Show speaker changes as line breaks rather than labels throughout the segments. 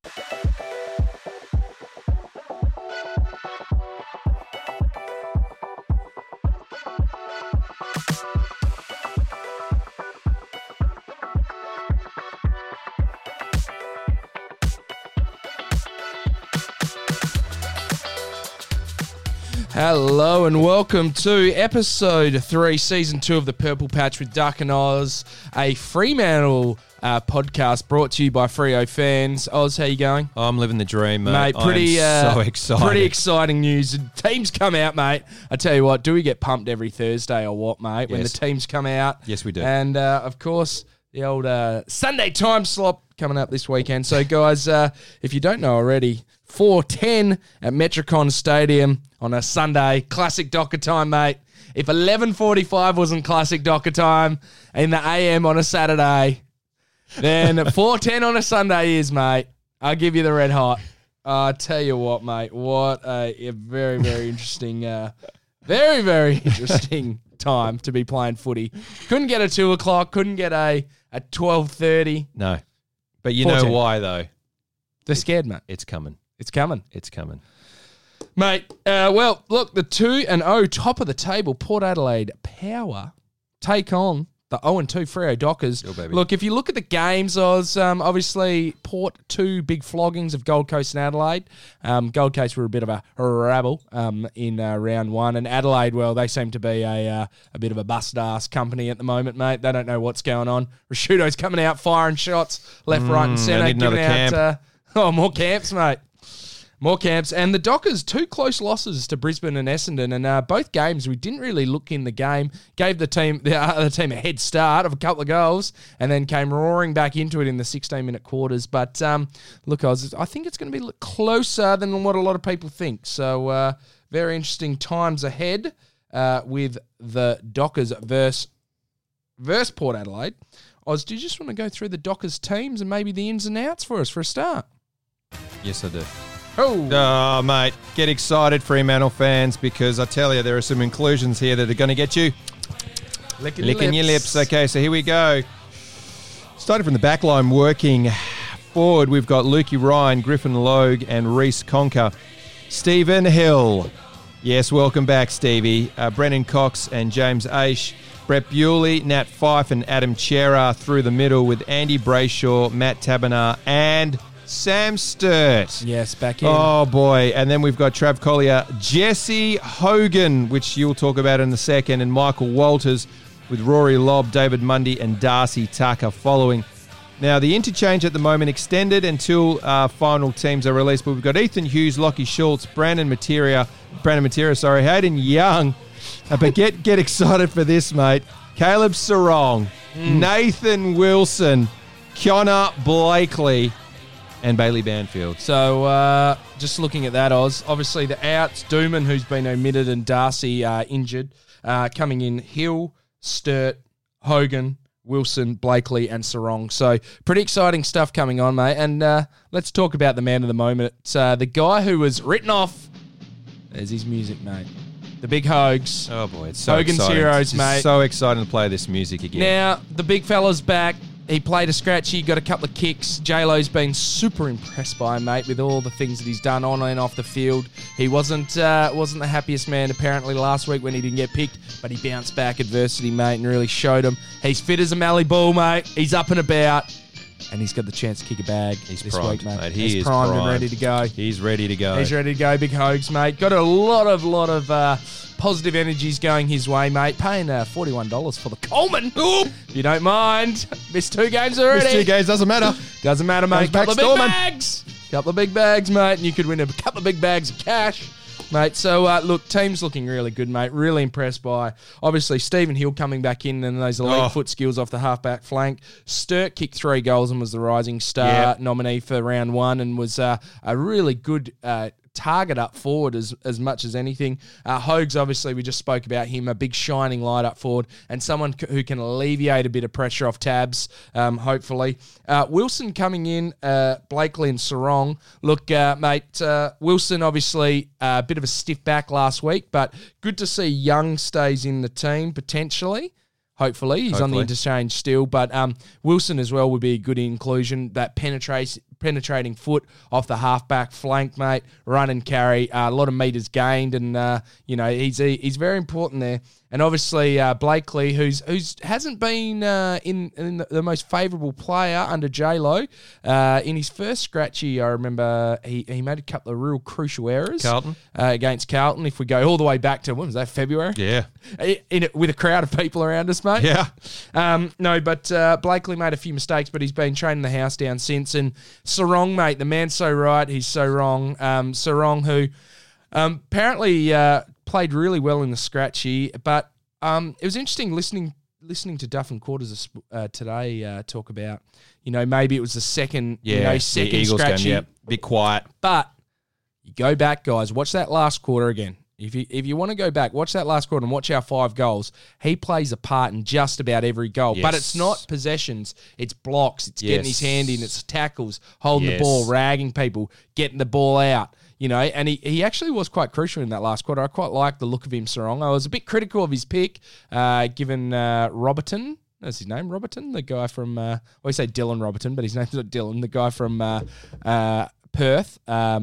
Hello and welcome to episode 3, season 2 of the Purple Patch with Duck and Oz, a Fremantle podcast brought to you by Freo fans. Oz, how you going?
Oh, I'm living the dream, mate.
Mate, pretty
so excited.
Pretty exciting news. Teams come out, mate. I tell you what, do we get pumped every Thursday or what, mate? When the teams come out.
Yes, we do.
And, of course, the old Sunday time slot coming up this weekend. So, guys, if you don't know already, 4:10 at Metricon Stadium on a Sunday. Classic Docker time, mate. If 11:45 wasn't classic Docker time in the AM on a Saturday, then 4:10 on a Sunday is, mate. I'll give you the red hot. I tell you what, mate. What a very, very interesting, very, very interesting time to be playing footy. Couldn't get a 2 o'clock. Couldn't get a 12:30.
No. But you
4:10.
know why, though?
They're scared, mate.
It's coming.
It's coming.
It's coming.
Mate, well, look, the 2-0 top of the table, Port Adelaide Power, take on the 0-2 Freo Dockers.
Yo, baby.
Look, if you look at the games, Oz, obviously Port 2 big floggings of Gold Coast and Adelaide. Gold Coast were a bit of a rabble in round 1, and Adelaide, well, they seem to be a bit of a bust-ass company at the moment, mate. They don't know what's going on. Rashudo's coming out firing shots left, right and centre.
They need another camp.
More camps, mate. More camps. And the Dockers, 2 close losses to Brisbane and Essendon. And both games, we didn't really look in the game. Gave the other team a head start of a couple of goals and then came roaring back into it in the 16-minute quarters. But, look, I think it's going to be closer than what a lot of people think. So, very interesting times ahead with the Dockers versus Port Adelaide. Oz, do you just want to go through the Dockers teams and maybe the ins and outs for us for a start?
Yes, I do.
Oh,
mate, get excited, Fremantle fans, because I tell you, there are some inclusions here that are going to get you licking your lips. Okay, so here we go. Starting from the back line, working forward, we've got Lukey Ryan, Griffin Logue, and Reece Conker. Stephen Hill. Yes, welcome back, Stevie. Brennan Cox and James Aish. Brett Bewley, Nat Fife, and Adam Chera through the middle with Andy Brayshaw, Matt Taberner, and Sam Sturt.
yes, back in.
Oh, boy. And then we've got Trav Collier, Jesse Hogan, which you'll talk about in a second, and Michael Walters with Rory Lobb, David Mundy, and Darcy Tucker following. Now, the interchange at the moment extended until final teams are released, but we've got Ethan Hughes, Lockie Schultz, Brandon Materia, Hayden Young. But get excited for this, mate. Caleb Sarong, Nathan Wilson, Kiona Blakely, and Bailey Banfield.
So, just looking at that, Oz, obviously the outs, Dooman, who's been omitted, and Darcy injured. Coming in, Hill, Sturt, Hogan, Wilson, Blakely, and Sarong. So, pretty exciting stuff coming on, mate. And let's talk about the man of the moment. The guy who was written off. There's his music, mate. The big Hogs.
Oh, boy, it's so
Hogan's
exciting.
Heroes,
It's
mate.
so exciting to play this music again.
Now, the big fella's back. He played a scratchy, got a couple of kicks. J-Lo's been super impressed by him, mate, with all the things that he's done on and off the field. He wasn't the happiest man, apparently, last week when he didn't get picked, but he bounced back adversity, mate, and really showed him. He's fit as a mallee bull, mate. He's up and about, and he's got the chance to kick a bag this
primed,
week, mate.
He
He's
is
primed and ready to go.
He's ready to go.
He's ready to go, big Hogs, mate. Got a lot of positive energies going his way, mate. Paying $41 for the Coleman. If you don't mind. Missed 2 games already.
Missed 2 games, doesn't matter.
Doesn't matter, mate.
Comes back
Couple of big
storming.
bags. Couple of big bags, mate. And you could win a couple of big bags of cash, mate. So, look, team's looking really good, mate. Really impressed by, obviously, Stephen Hill coming back in and those elite foot skills off the halfback flank. Sturt kicked 3 goals and was the rising star nominee for round 1 and was a really good target up forward as much as anything. Hogs, obviously, we just spoke about him, a big shining light up forward and someone who can alleviate a bit of pressure off tabs, hopefully. Wilson coming in, Blakely and Sarong. Look, mate, Wilson, obviously, a bit of a stiff back last week, but good to see Young stays in the team, potentially. Hopefully. He's on the interchange still. But Wilson as well would be a good inclusion. That penetrating foot off the halfback flank, mate. Run and carry, a lot of metres gained, and he's very important there. And obviously Blakely, who's hasn't been in the most favourable player under J-Lo. In his first scratchy, I remember he made a couple of real crucial errors. Against Carlton. If we go all the way back to, when was that, February?
Yeah.
With a crowd of people around us, mate.
Yeah.
But Blakely made a few mistakes, but he's been training the house down since. And Sarong, mate, the man's so right, he's so wrong. Sarong, who apparently played really well in the scratchy, but it was interesting listening to Duff and Quarters today talk about, maybe it was the second Eagles scratchy.
Game, be quiet.
But you go back, guys, watch that last quarter again. If you want to go back, watch that last quarter and watch our 5 goals. He plays a part in just about every goal. Yes. But it's not possessions. It's blocks. It's getting his hand in. It's tackles, holding the ball, ragging people, getting the ball out. And he actually was quite crucial in that last quarter. I quite liked the look of him, Sarong. I was a bit critical of his pick, given Robertson. That's his name, Robertson, the guy from... we say Dylan Robertson, but his name's not Dylan. The guy from Perth.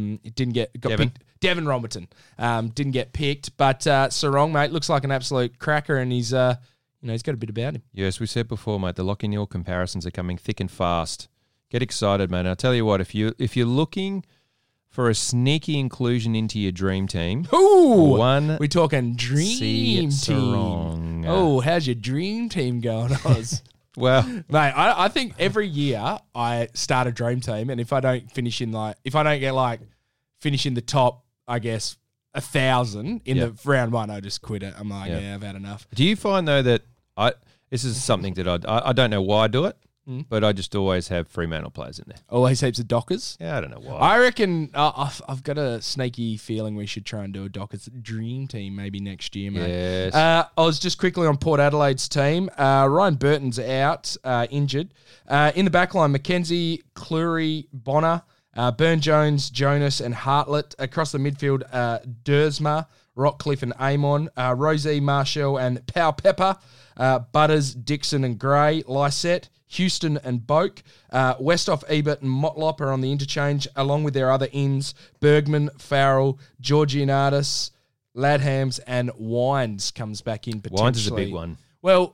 Devon Robertson didn't get picked, but Sarong, mate, looks like an absolute cracker, and he's got a bit about him.
Yes, we said before, mate, the Lachlan comparisons are coming thick and fast. Get excited, mate. And I'll tell you what, if you're looking for a sneaky inclusion into your dream team,
we're talking dream team.
Wrong.
Oh, how's your dream team going, Oz?
Well,
mate, I think every year I start a dream team, and if I don't finish in finish in the top, I guess 1,000 in the round one, I just quit it. I'm like, I've had enough.
Do you find though that this is something that I don't know why I do it, but I just always have Fremantle players in there.
Always heaps of Dockers?
Yeah, I don't know why.
I reckon I've got a sneaky feeling we should try and do a Dockers dream team maybe next year, mate.
Yes.
I was just quickly on Port Adelaide's team. Ryan Burton's out, injured. In the back line, Mackenzie, Cleary, Bonner, Burn-Jones, Jonas and Hartlett. Across the midfield, Dersma, Rockcliffe and Amon, Rosie, Marshall and Powell Pepper, Butters, Dixon and Gray, Lysette, Houston and Boak, Westhoff, Ebert and Motlop are on the interchange, along with their other ins, Bergman, Farrell, Georgianatis, Ladhams and Wines comes back in potentially.
Wines is a big one.
Well,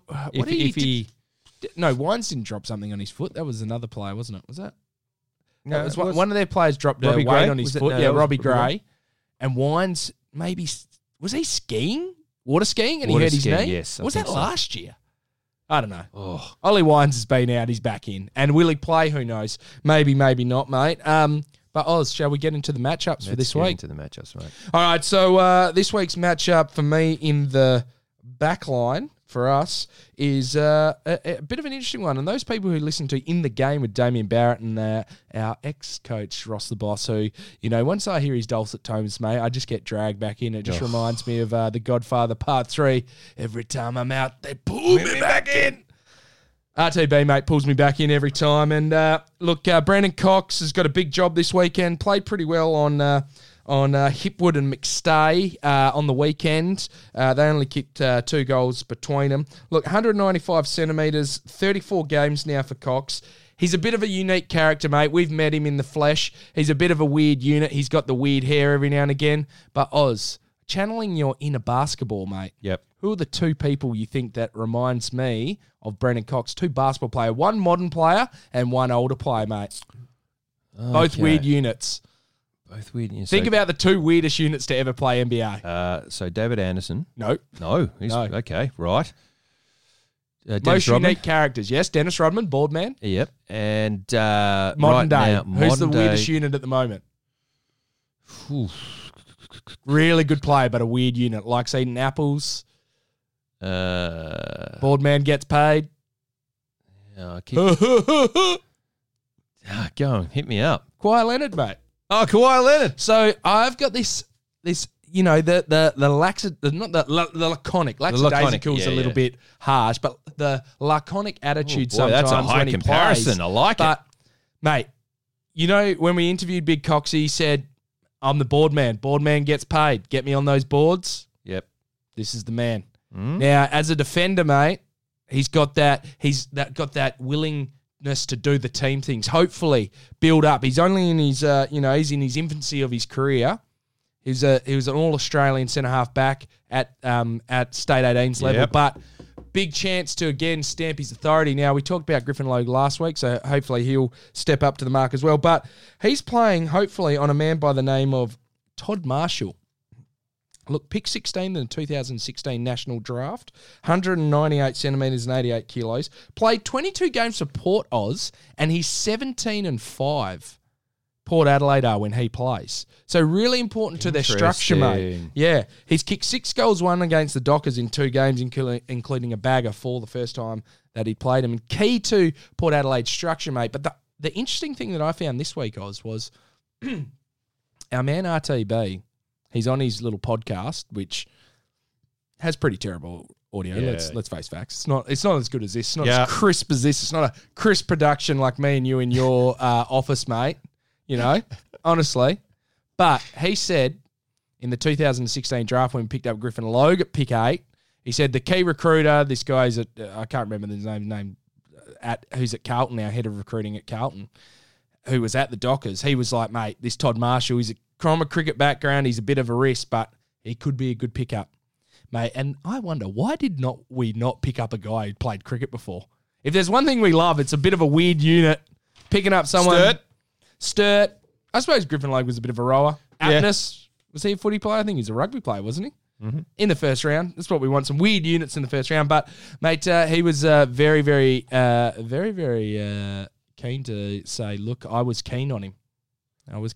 Wines didn't drop something on his foot. That was another player, wasn't it? Was that? No, it was one of their players dropped a weight on his foot. Robbie Gray. And Wines, maybe, was he skiing? Water skiing? And he hurt his knee?
Yes.
Was that last year? I don't know. Ollie Wines has been out. He's back in. And will he play? Who knows? Maybe, maybe not, mate. But Oz, shall we get into the matchups for this week?
Into the matchups, mate.
All right, so this week's matchup for me in the back line for us is a bit of an interesting one. And those people who listen to In the Game with Damien Barrett and our ex-coach, Ross the Boss, who, once I hear his dulcet tones, mate, I just get dragged back in. It just reminds me of The Godfather Part 3. Every time I'm out, they pull me back in. RTB, mate, pulls me back in every time. And look, Brandon Cox has got a big job this weekend. Played pretty well on Hipwood and McStay on the weekend. They only kicked 2 goals between them. Look, 195 centimetres, 34 games now for Cox. He's a bit of a unique character, mate. We've met him in the flesh. He's a bit of a weird unit. He's got the weird hair every now and again. But Oz, channeling your inner basketball, mate.
Yep.
Who are the 2 people you think that reminds me of Brandon Cox? 2 basketball player, 1 modern player and 1 older player, mate. Okay. Both weird units.
Both weird units.
Think about the 2 weirdest units to ever play NBA.
So David Anderson.
No.
Okay, right.
Most unique characters. Yes, Dennis Rodman, bald man.
Yep. And
modern day. Who's the weirdest unit at the moment? Really good player, but a weird unit. Likes eating apples. Bald man gets paid.
Go on, hit me up.
Kawhi Leonard, mate.
Oh, Kawhi Leonard.
So I've got this the laconic. Lackadaisical is a little bit harsh, but the laconic attitude sometimes.
That's a high comparison. I like it.
But, mate, when we interviewed Big Cox, he said, I'm the board man. Board man gets paid. Get me on those boards.
Yep.
This is the man. Now, as a defender, mate, he's got that willingness to do the team things. Hopefully, build up. He's only in his, he's in his infancy of his career. He was an All-Australian centre half back at State 18's level, but big chance to again stamp his authority. Now we talked about Griffin Logue last week, so hopefully he'll step up to the mark as well. But he's playing hopefully on a man by the name of Todd Marshall. Look, pick 16 in the 2016 national draft, 198 centimetres and 88 kilos. Played 22 games for Port Oz, and he's 17-5. Port Adelaide are when he plays. So really important to their structure, mate. Yeah. He's kicked 6 goals, 1 against the Dockers in 2 games, including a bagger for the first time that he played him. And key to Port Adelaide's structure, mate. But the interesting thing that I found this week, Oz, was our man RTB, he's on his little podcast, which has pretty terrible audio. Yeah. Let's face facts. It's not as good as this. It's not as crisp as this. It's not a crisp production like me and you in your office, mate. Honestly. But he said in the 2016 draft when we picked up Griffin Logue at pick 8, he said the key recruiter, this guy's at, I can't remember his name, who's at Carlton now, head of recruiting at Carlton, who was at the Dockers. He was like, mate, this Todd Marshall, he's from a cricket background, he's a bit of a risk, but he could be a good pickup, mate. And I wonder, why did we not pick up a guy who played cricket before? If there's one thing we love, it's a bit of a weird unit, picking up someone... Sturt. I suppose Griffin Logue was a bit of a rower. Aptness. Was he a footy player? I think he was a rugby player, wasn't he? Mm-hmm. In the first round. That's what we want, some weird units in the first round. But, mate, he was very, very, very keen to say, look, I was keen on him. Oh,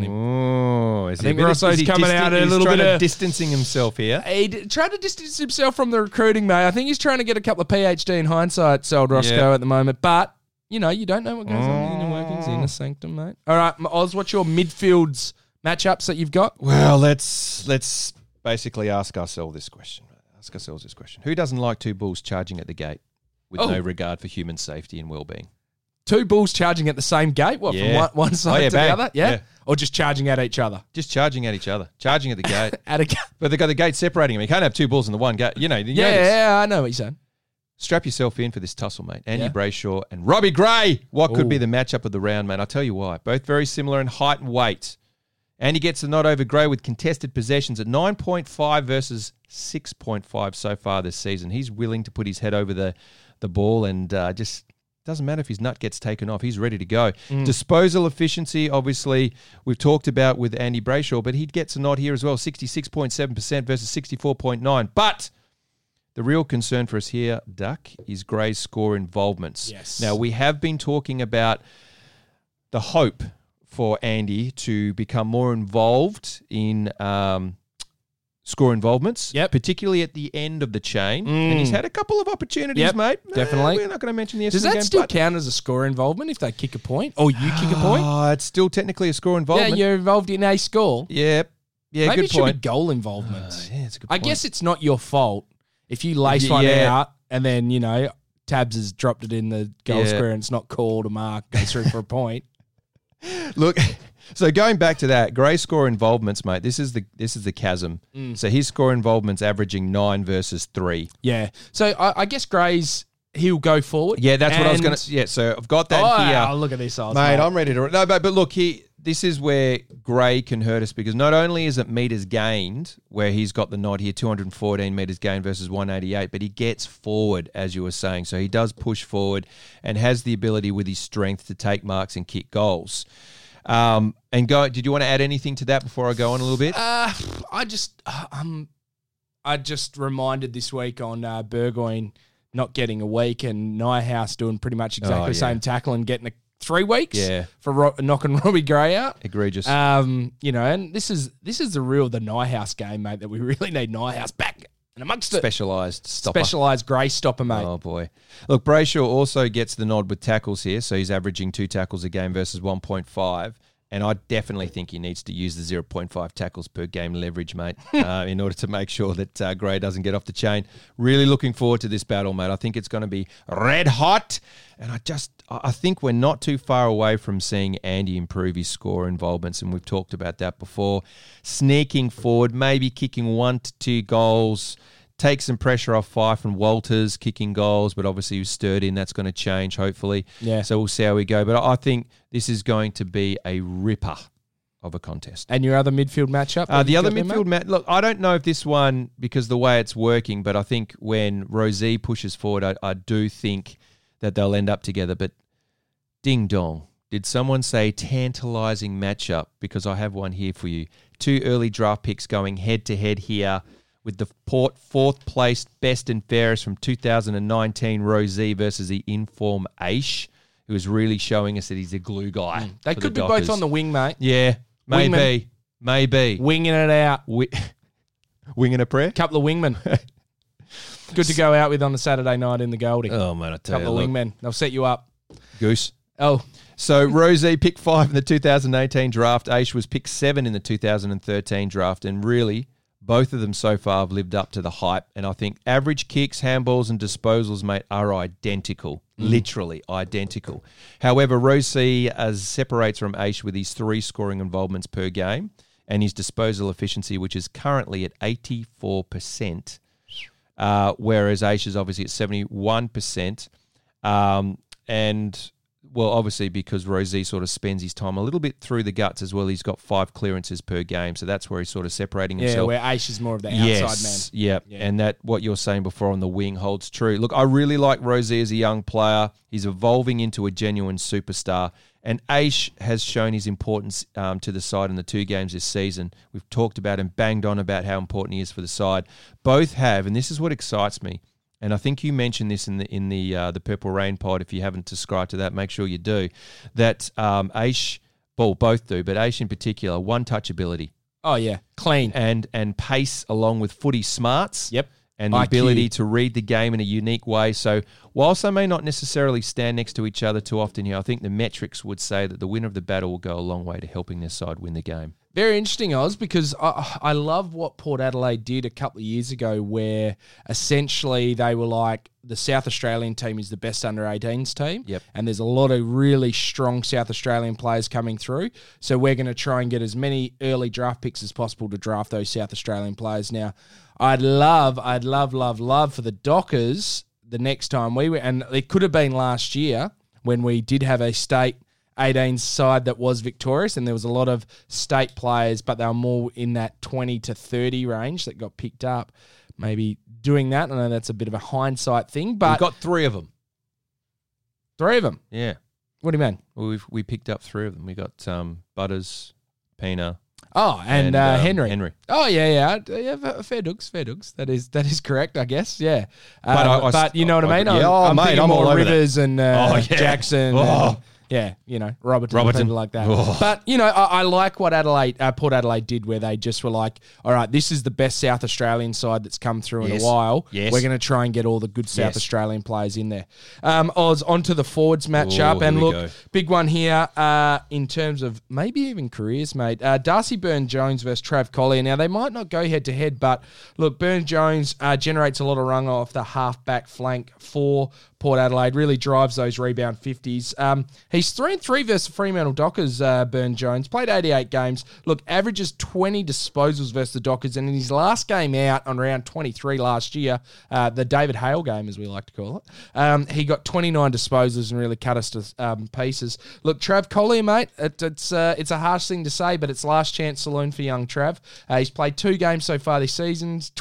I
think Rosso's coming out a little bit of...
distancing himself here.
He tried to distance himself from the recruiting, mate. I think he's trying to get a couple of PhD in hindsight, Sold Roscoe at the moment. But... you don't know what goes on in the workings in the sanctum, mate. All right, Oz, what's your midfields matchups that you've got?
Well, let's basically ask ourselves this question. Who doesn't like 2 bulls charging at the gate with no regard for human safety and well-being?
2 bulls charging at the same gate? What, from one side to the other? Yeah? Or just charging at each other?
Just charging at each other. Charging at the gate.
But
they've got the gate separating them. You can't have 2 bulls in the one gate.
Yeah, I know what you're saying.
Strap yourself in for this tussle, mate. Andy Brayshaw and Robbie Gray. What could be the matchup of the round, mate? I'll tell you why. Both very similar in height and weight. Andy gets the nod over Gray with contested possessions at 9.5 versus 6.5 so far this season. He's willing to put his head over the ball and just doesn't matter if his nut gets taken off. He's ready to go. Disposal efficiency, obviously, we've talked about with Andy Brayshaw, but he gets a nod here as well, 66.7% versus 64.9%. But... the real concern for us here, Duck, is Gray's score involvements.
Yes.
Now, we have been talking about the hope for Andy to become more involved in score involvements, particularly at the end of the chain. And he's had a couple of opportunities, mate.
Definitely.
We're not going to mention the Essendon
Does that
game,
still count as a score involvement if they kick a point? Or you kick a point?
It's still technically a score involvement.
Yeah, you're involved in a score.
Yeah,
Maybe
good
it should
point.
be goal involvement.
It's a good
I
point.
guess it's not your fault. If you lace one out and then, Tabs has dropped it in the goal square and it's not called a mark, goes through for a point.
Look, so going back to that, Gray's score involvements, mate, this is the chasm. So his score involvements averaging 9 versus 3.
Yeah. So I guess he'll go forward.
Yeah, that's what I was going to... Yeah, so I've got that here.
Oh, look at this.
Mate, I'm ready to... No, but look, this is where Gray can hurt us because not only is it metres gained, where he's got the nod here, 214 metres gained versus 188, but he gets forward, as you were saying. So he does push forward and has the ability with his strength to take marks and kick goals. Did you want to add anything to that before I go on a little bit?
I just reminded this week on Burgoyne not getting a week and Nyhouse doing pretty much exactly the same tackle and getting 3 weeks for knocking Robbie Gray out.
Egregious.
And this is the Nyhouse game, mate, that we really need Nyhouse back and amongst
Specialised stopper.
Specialised Gray stopper, mate.
Oh, boy. Look, Brayshaw also gets the nod with tackles here, so he's averaging 2 tackles a game versus 1.5. And I definitely think he needs to use the 0.5 tackles per game leverage, mate, in order to make sure that Gray doesn't get off the chain. Really looking forward to this battle, mate. I think it's going to be red hot. And I think we're not too far away from seeing Andy improve his score involvements, and we've talked about that before. Sneaking forward, maybe kicking 1 to 2 goals take some pressure off Fife and Walters kicking goals, but obviously he stirred in. That's going to change, hopefully.
Yeah.
So we'll see how we go. But I think this is going to be a ripper of a contest.
And your other midfield matchup?
The other midfield match, look, I don't know if this one, because the way it's working, but I think when Rosie pushes forward, I do think that they'll end up together. But ding dong, did someone say tantalising matchup? Because I have one here for you. 2 early draft picks going head-to-head here with the Port 4th placed best and fairest from 2019 Rosie versus the inform Aish, who is really showing us that he's a glue guy.
They could be both on the wing, mate.
Yeah. Maybe.
Winging it out.
Winging a prayer?
Couple of wingmen. Good to go out with on the Saturday night in the Goldie.
Oh, man, I tell you.
Couple of wingmen. They'll set you up.
Goose.
Oh.
So Rosie picked 5 in the 2018 draft. Aish was picked 7 in the 2013 draft. And really, both of them so far have lived up to the hype. And I think average kicks, handballs and disposals, mate, are identical. Literally identical. However, Rosie separates from Aish with his 3 scoring involvements per game and his disposal efficiency, which is currently at 84%, whereas Aish is obviously at 71%. And, well, obviously because Rosie sort of spends his time a little bit through the guts as well. He's got 5 clearances per game, so that's where he's sort of separating himself.
Yeah, where Aish is more of the outside man.
Yeah, and that what you're saying before on the wing holds true. Look, I really like Rosie as a young player. He's evolving into a genuine superstar, and Aish has shown his importance to the side in the 2 games this season. We've talked about and banged on about how important he is for the side. Both have, and this is what excites me, and I think you mentioned this in the Purple Rain pod. If you haven't subscribed to that, make sure you do. That Aish, well, both do, but Aish in particular, one-touch ability.
Oh, yeah. Clean.
And pace along with footy smarts.
Yep.
And the
IQ.
ability to read the game in a unique way. So whilst they may not necessarily stand next to each other too often here, I think the metrics would say that the winner of the battle will go a long way to helping their side win the game.
Very interesting, Oz, because I love what Port Adelaide did a couple of years ago where essentially they were like, the South Australian team is the best under-18s team.
Yep.
And there's a lot of really strong South Australian players coming through. So we're going to try and get as many early draft picks as possible to draft those South Australian players. Now, I'd love for the Dockers the next time we were, and it could have been last year when we did have a state 18 side that was victorious, and there was a lot of state players, but they were more in that 20 to 30 range that got picked up. Maybe doing that, I know that's a bit of a hindsight thing, but...
We've got 3 of them.
3 of them?
Yeah.
What do you mean?
Well, we picked up 3 of them. We got Butters, Pina...
Oh, and Henry.
Henry.
Oh, yeah. Fair dugs. That is correct, I guess. Yeah. But you know what I mean? I'm
mate,
thinking
I'm all
more
over
Rivers and Jackson.
Oh.
Robertson. People like that.
Oh.
But, I like what Port Adelaide did where they just were like, all right, this is the best South Australian side that's come through in a while.
Yes.
We're going to try and get all the good South Australian players in there. Oz, onto the forwards matchup. And look, big one here in terms of maybe even careers, mate. Darcy Byrne-Jones versus Trav Collier. Now, they might not go head-to-head, but look, Byrne-Jones generates a lot of run off the half-back flank for Port Adelaide, really drives those rebound 50s. He's 3-3 versus Fremantle Dockers, Byrne-Jones. Played 88 games. Look, averages 20 disposals versus the Dockers. And in his last game out on round 23 last year, the David Hale game, as we like to call it, he got 29 disposals and really cut us to pieces. Look, Trav Collier, mate, it's a harsh thing to say, but it's last chance saloon for young Trav. He's played 2 games so far this season. He's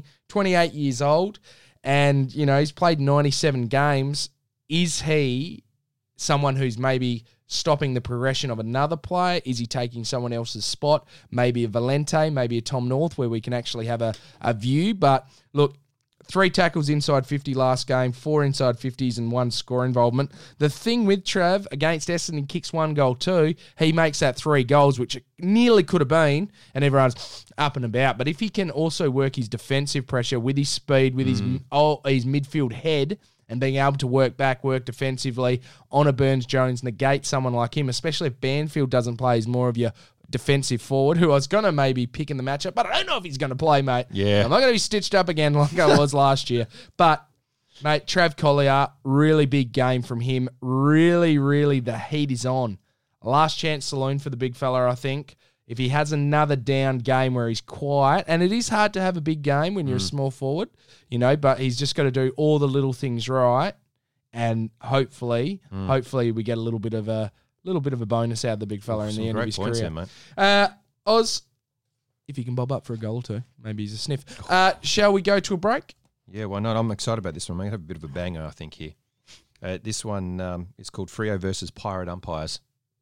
28 years old. And, he's played 97 games. Is he someone who's maybe stopping the progression of another player? Is he taking someone else's spot? Maybe a Valente, maybe a Tom North, where we can actually have a view. But, look, 3 tackles inside 50 last game, 4 inside 50s and 1 score involvement. The thing with Trav, against Essendon, he kicks 1 goal too. He makes that 3 goals, which it nearly could have been, and everyone's up and about. But if he can also work his defensive pressure with his speed, with his midfield head, and being able to work defensively on a Burns-Jones, negate someone like him, especially if Banfield doesn't play, he's more of your defensive forward, who I was going to maybe pick in the matchup, but I don't know if he's going to play, mate.
Yeah.
I'm not going to be stitched up again like I was last year. But, mate, Trav Collier, really big game from him. Really, really, the heat is on. Last chance saloon for the big fella, I think. if he has another down game where he's quiet, and it is hard to have a big game when you're a small forward, but he's just got to do all the little things right, and hopefully we get a little bit of a bonus out of the big fella in the end of his career.
There, mate.
Oz, if you can bob up for a goal or two, maybe he's a sniff. Shall we go to a break?
Yeah, why not? I'm excited about this one. We're going to have a bit of a banger, I think, here. This one is called Freo versus Pirate Umpires.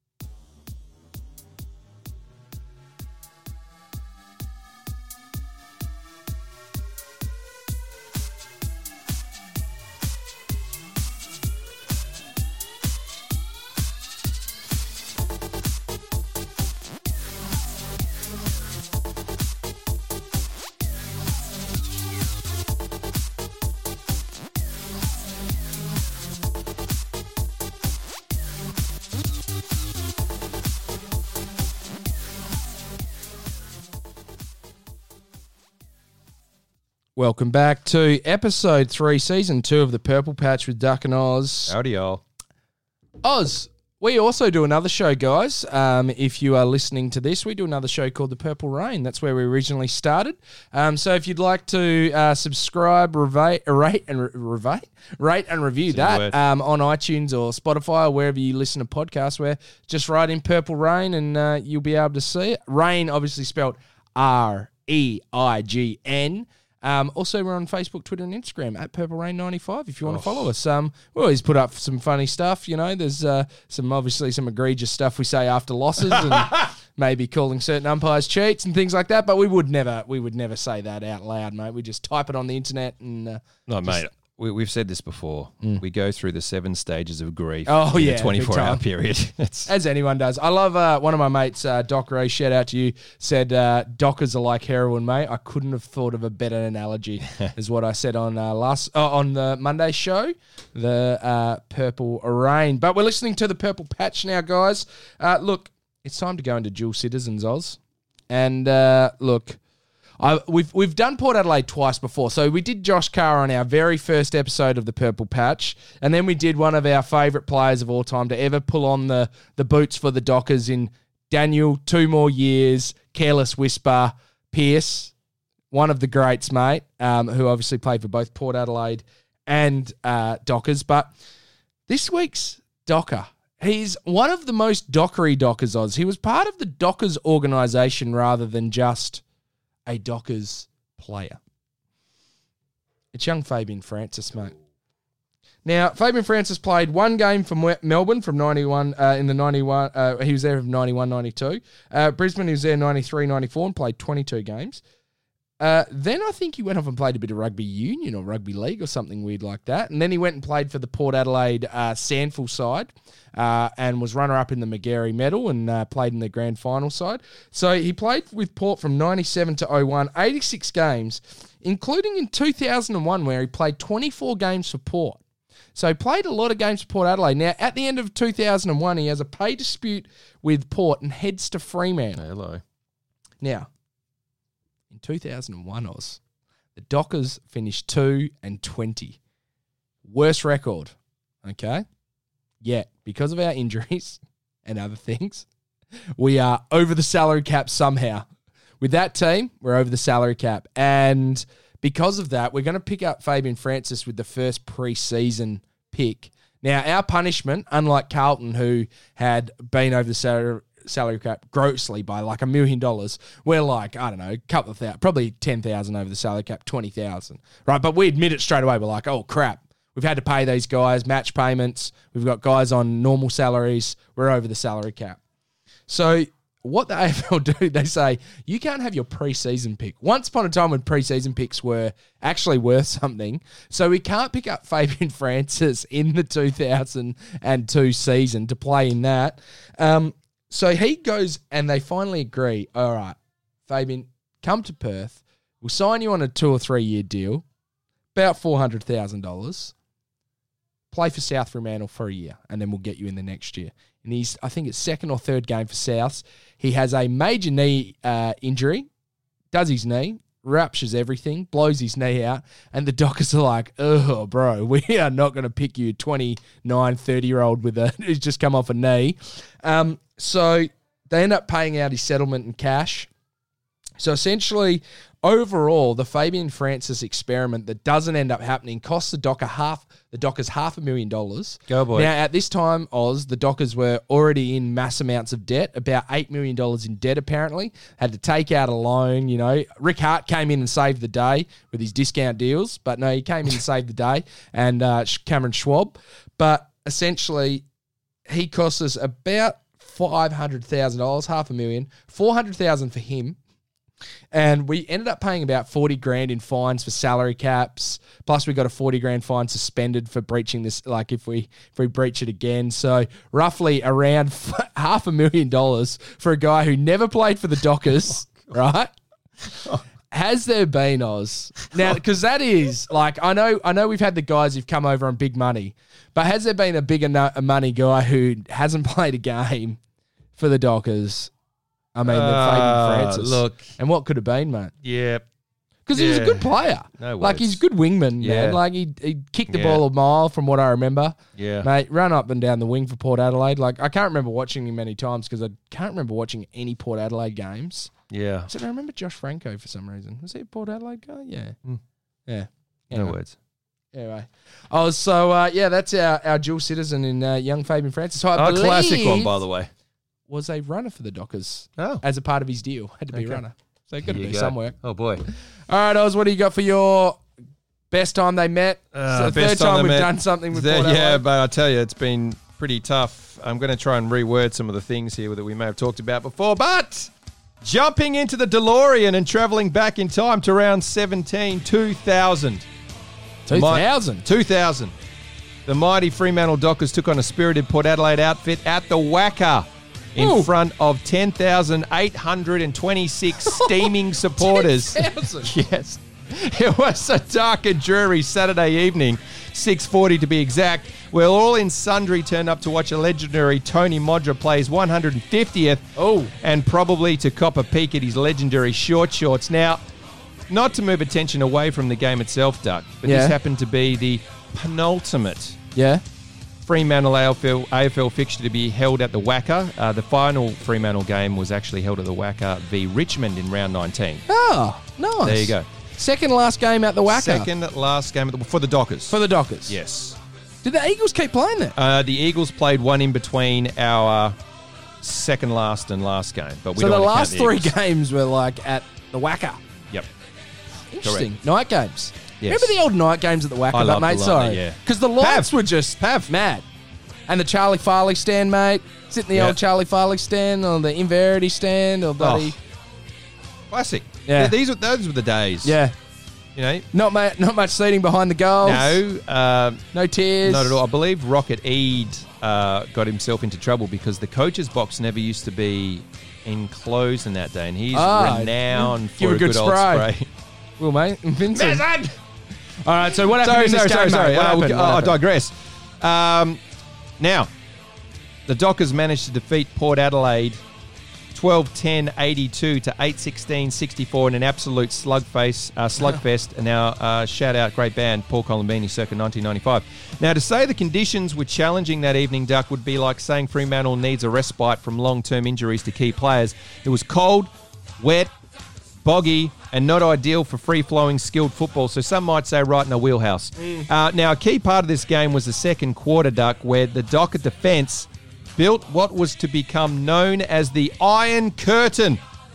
Welcome back to episode 3, season 2 of the Purple Patch with Duck and Oz.
Howdy, y'all.
Oz, we also do another show, guys. If you are listening to this, we do another show called The Purple Rain. That's where we originally started. So if you'd like to subscribe, rate and review that on iTunes or Spotify or wherever you listen to podcasts, where just write in Purple Rain and you'll be able to see it. Rain, obviously spelled REIGN. Also, we're on Facebook, Twitter, and Instagram at Purple Rain 95 if you want to follow us. We always put up some funny stuff. There's some egregious stuff we say after losses and maybe calling certain umpires cheats and things like that. But we would never say that out loud, mate. We just type it on the internet and
mate. We've said this before. We go through the 7 stages of grief
in
a 24-hour period.
As anyone does. I love one of my mates, Doc Ray, shout out to you, said Dockers are like heroin, mate. I couldn't have thought of a better analogy, is what I said on on the Monday show, the Purple Rain. But we're listening to the Purple Patch now, guys. Look, it's time to go into dual citizens, Oz. And look... We've done Port Adelaide twice before. So we did Josh Carr on our very first episode of the Purple Patch, and then we did one of our favourite players of all time to ever pull on the boots for the Dockers in Daniel, 2 more years, Careless Whisper, Pearce, one of the greats, mate, who obviously played for both Port Adelaide and Dockers. But this week's Docker, he's one of the most Dockery Dockers, Oz. He was part of the Dockers organisation rather than just a Dockers player. It's young Fabian Francis, mate. Now, Fabian Francis played 1 game for Melbourne from 91, in the 91, he was there from 91, 92. Brisbane, he was there 93, 94 and played 22 games. Then I think he went off and played a bit of rugby union or rugby league or something weird like that. And then he went and played for the Port Adelaide Sandful side and was runner-up in the Magarey medal and played in the grand final side. So he played with Port from 97 to 01, 86 games, including in 2001 where he played 24 games for Port. So he played a lot of games for Port Adelaide. Now, at the end of 2001, he has a pay dispute with Port and heads to Fremantle.
Hello.
Now, in 2001, Oz, the Dockers finished 2-20. Worst record, okay? Yet, because of our injuries and other things, we are over the salary cap somehow. With that team, we're over the salary cap. And because of that, we're going to pick up Fabian Francis with the first pre-season pick. Now, our punishment, unlike Carlton, who had been over the salary cap grossly by like $1 million, we're like, I don't know, a couple of thousand, probably 10,000 over the salary cap, 20,000, right? But we admit it straight away. We're like, oh crap, we've had to pay these guys match payments. We've got guys on normal salaries. We're over the salary cap. So what the AFL do, they say, you can't have your pre-season pick. Once upon a time when pre-season picks were actually worth something, so we can't pick up Fabian Francis in the 2002 season to play in that. So he goes and they finally agree, all right, Fabian, come to Perth. We'll sign you on a 2 or 3 year deal, about $400,000. Play for South Fremantle for a year, and then we'll get you in the next year. And he's, I think it's 2nd or 3rd game for Souths. He has a major knee injury, does his knee, ruptures everything, blows his knee out, and the Dockers are like, oh, bro, we are not going to pick you 29, 30-year-old who's just come off a knee. So they end up paying out his settlement in cash. So essentially, overall, the Fabian Francis experiment that doesn't end up happening costs the Dockers $500,000.
Go, boy.
Now, at this time, Oz, the Dockers were already in mass amounts of debt, about $8 million in debt, apparently. Had to take out a loan, you know. Rick Hart came in and saved the day with his discount deals, but no, he came in and saved the day, and Cameron Schwab. But essentially, he cost us about $500,000, $500,000, $400,000 for him. And we ended up paying about $40,000 in fines for salary caps. Plus, we got a $40,000 fine suspended for breaching this. Like if we breach it again, so roughly around $500,000 for a guy who never played for the Dockers, right? Has there been, Oz? Now, because that is like I know we've had the guys who've come over on big money, but has there been a bigger money guy who hasn't played a game for the Dockers? I mean, Fabian Francis.
Look.
And what could have been, mate?
Yeah.
Because he was a good player.
No words.
Like, he's a good wingman, man. Like, he kicked the ball a mile from what I remember.
Yeah.
Mate, run up and down the wing for Port Adelaide. Like, I can't remember watching him many times because I can't remember watching any Port Adelaide games.
Yeah.
So I remember Josh Franco for some reason. Was he a Port Adelaide guy? Yeah. Yeah.
No words.
Anyway. Oh, so, that's our dual citizen in young Fabian Francis. So I believe
classic one, by the way.
was a runner for the Dockers
Oh.
as a part of his deal. Had to be a runner. So it got to be somewhere.
Oh, boy.
All right, Oz, what do you got for your best time they met? So the third time we've done something with Port Adelaide.
Yeah, but I tell you, it's been pretty tough. I'm going to try and reword some of the things here that we may have talked about before, but jumping into the DeLorean and travelling back in time to round 17, 2000. 2000. The mighty Fremantle Dockers took on a spirited Port Adelaide outfit at the Wacker in front of 10,826 steaming supporters.
10,000?
Yes. It was a dark and dreary Saturday evening, 6:40 to be exact, where all in sundry turned up to watch a legendary Tony Modra play his 150th and probably to cop a peek at his legendary short shorts. Now, not to move attention away from the game itself, Duck, but this happened to be the penultimate Fremantle AFL fixture to be held at the Wacker. The final Fremantle game was actually held at the Wacker v Richmond in round 19.
Oh, nice.
There you go.
Second last game at the Wacker.
Second last game for the Dockers.
For the Dockers.
Yes.
Did the Eagles keep playing there?
The Eagles played one in between our second last and last game. But we
so
don't
the
want to
last
count the
three
Eagles.
games were like at the Wacker.
Yep.
Interesting.
Correct.
Night games.
Yes.
Remember the old night games at the Wacker?
I love
mate,
the
sorry.
night, yeah.
Because the lights were just mad. And the Charlie Farley stand, mate. Sit in the old Charlie Farley stand or the Inverity stand or bloody...
Classic.
Yeah.
Those were the days.
Yeah.
You know?
Not much seating behind the goals.
No.
No tears.
Not at all. I believe Rocket Eade got himself into trouble because the coach's box never used to be enclosed in that day, and he's renowned for
a good
old
spray.
spray.
Well, mate, Vincent. All right, so what happened in this game, mate? What happened?
I digress. Now, the Dockers managed to defeat Port Adelaide 12-10-82 to 8-16-64 in an absolute slugfest. And now, shout out, great band, Paul Colombini, circa 1995. Now, to say the conditions were challenging that evening, Duck, would be like saying Fremantle needs a respite from long-term injuries to key players. It was cold, wet, boggy, and not ideal for free-flowing, skilled football. So some might say right in the wheelhouse. Now, a key part of this game was the second quarter, Duck, where the Docker defence built what was to become known as the Iron Curtain.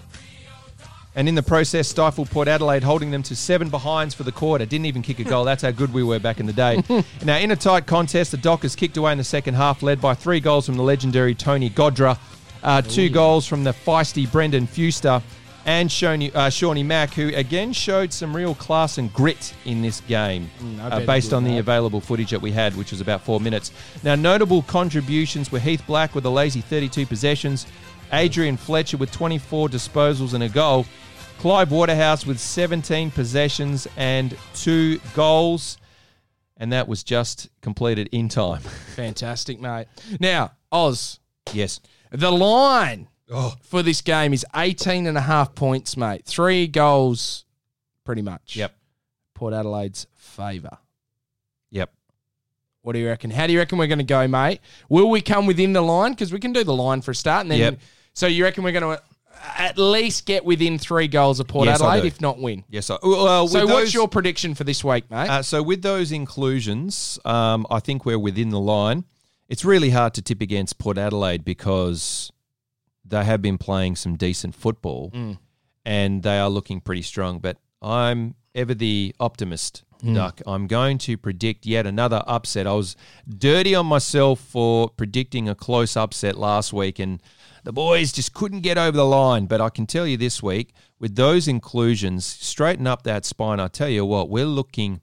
And in the process, stifled Port Adelaide, holding them to 7 behinds for the quarter. Didn't even kick a goal. That's how good we were back in the day. Now, in a tight contest, the Dockers kicked away in the second half, led by 3 goals from the legendary Tony Godra, 2 goals from the feisty Brendan Fuster, and Shawnee Mack, who again showed some real class and grit in this game, based on the available footage that we had, which was about 4 minutes. Now, notable contributions were Heath Black with a lazy 32 possessions, Adrian Fletcher with 24 disposals and a goal, Clive Waterhouse with 17 possessions and 2 goals, and that was just completed in time.
Fantastic, mate. Now, Oz.
Yes.
The line for this game is 18.5 points, mate. 3 goals, pretty much.
Yep.
Port Adelaide's favour.
Yep.
What do you reckon? How do you reckon we're going to go, mate? Will we come within the line? Because we can do the line for a start and then So you reckon we're going to at least get within 3 goals of Port
Yes, I
Adelaide,
do.
if not win?
Yes. Well,
So
with
what's
those-
your prediction for this week, mate?
So with those inclusions, I think we're within the line. It's really hard to tip against Port Adelaide because they have been playing some decent football and they are looking pretty strong. But I'm ever the optimist, Duck. I'm going to predict yet another upset. I was dirty on myself for predicting a close upset last week, and the boys just couldn't get over the line. But I can tell you this week, with those inclusions, straighten up that spine. I tell you what, we're looking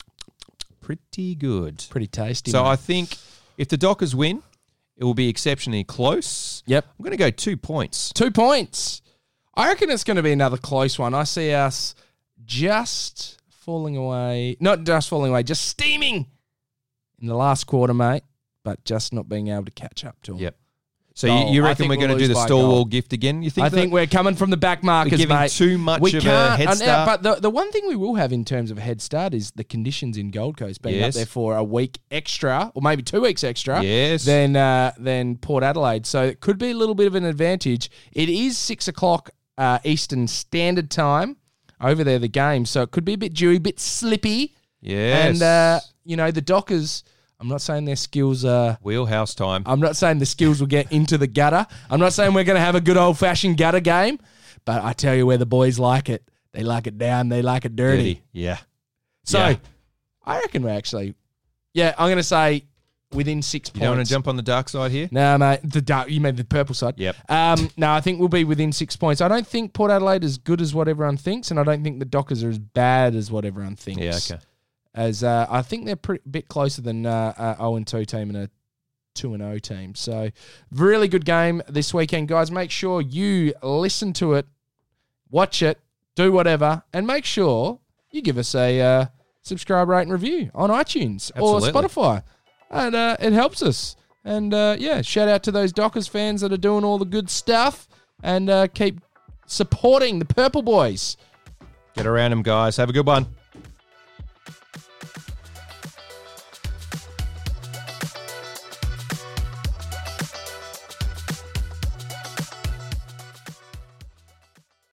pretty good.
Pretty tasty,
So
mate.
I think if the Dockers win, it will be exceptionally close.
Yep.
I'm going to go 2 points.
2 points. I reckon it's going to be another close one. I see us just falling away. Not just falling away, just steaming in the last quarter, mate, but just not being able to catch up to them.
Yep. So
Goal.
you
I
reckon
think
we're going
we'll
to do
lose
the
by a
Stonewall
goal.
gift again? You think
I think we're coming from the back markers,
we're giving
mate.
too much
We
of a
can't-
head
and,
start?
But the one thing we will have in terms of a head start is the conditions in Gold Coast being up
Yes.
there for a week extra, or maybe 2 weeks extra,
Yes.
than Port Adelaide. So it could be a little bit of an advantage. It is 6 o'clock Eastern Standard Time over there, the game. So it could be a bit dewy, a bit slippy.
Yes.
And, the Dockers, I'm not saying their skills are...
Wheelhouse time.
I'm not saying the skills will get into the gutter. I'm not saying we're going to have a good old-fashioned gutter game, but I tell you where the boys like it. They like it down. They like it dirty.
Yeah.
So
Yeah.
I reckon we're actually... Yeah, I'm going to say within 6 points.
You don't want to jump on the dark side here?
No, mate. You mean the purple side?
Yep.
No, I think we'll be within 6 points. I don't think Port Adelaide is as good as what everyone thinks, and I don't think the Dockers are as bad as what everyone thinks.
Yeah, okay.
As I think they're a bit closer than a 0-2 team and a 2-0 team. So, really good game this weekend, guys. Make sure you listen to it, watch it, do whatever, and make sure you give us a subscribe, rate, and review on iTunes
Absolutely.
or Spotify. And it helps us. And, shout out to those Dockers fans that are doing all the good stuff and keep supporting the Purple Boys.
Get around them, guys. Have a good one.